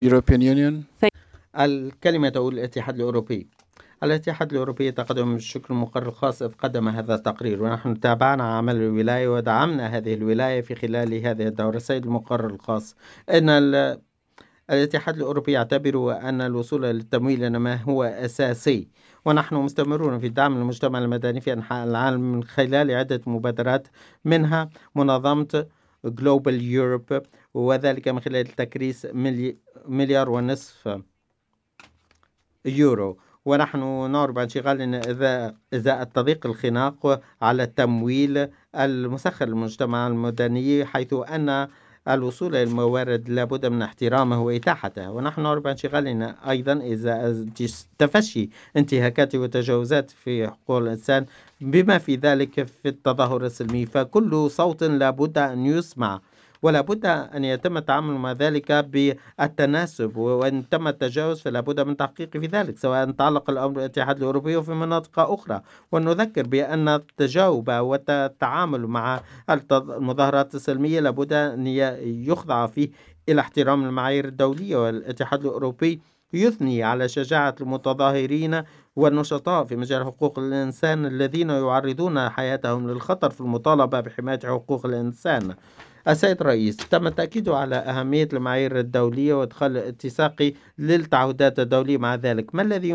European Union. الكلمة تقول الاتحاد الأوروبي. الاتحاد الأوروبي يتقدم بالشكر المقرر الخاص إذ قدم هذا التقرير، ونحن تابعنا عمل الولاية ودعمنا هذه الولاية في خلال هذه الدورة. السيد المقرر الخاص إن الاتحاد الأوروبي يعتبر أن الوصول للتمويل ما هو أساسي، ونحن مستمرون في دعم المجتمع المدني في أنحاء العالم من خلال عدة مبادرات، منها منظمة Global Europe، وذلك من خلال تكريس مليار ونصف يورو. ونحن نعرب عن شغالنا إذا التضييق الخناق على التمويل المسخر للمجتمع المدني، حيث أن الوصول إلى الموارد لابد من احترامه وإتاحته. ونحن نعرب عن شغالنا أيضا إذا تفشي انتهاكات وتجاوزات في حقوق الإنسان، بما في ذلك في التظاهر السلمي، فكل صوت لابد أن يسمع، ولا بد أن يتم التعامل مع ذلك بالتناسب، وإن تم التجاوز فلا بد من تحقيق في ذلك، سواء تعلق الأمر بالاتحاد الأوروبي وفي مناطق أخرى. ونذكر بأن التجاوب والتعامل مع المظاهرات السلمية لابد أن يخضع فيه إلى احترام المعايير الدولية، والاتحاد الأوروبي يثني على شجاعة المتظاهرين والنشطاء في مجال حقوق الإنسان الذين يعرضون حياتهم للخطر في المطالبة بحماية حقوق الإنسان. السيد الرئيس، تم التأكيد على أهمية المعايير الدولية وإدخال الاتساق للتعهدات الدولية مع ذلك. ما الذي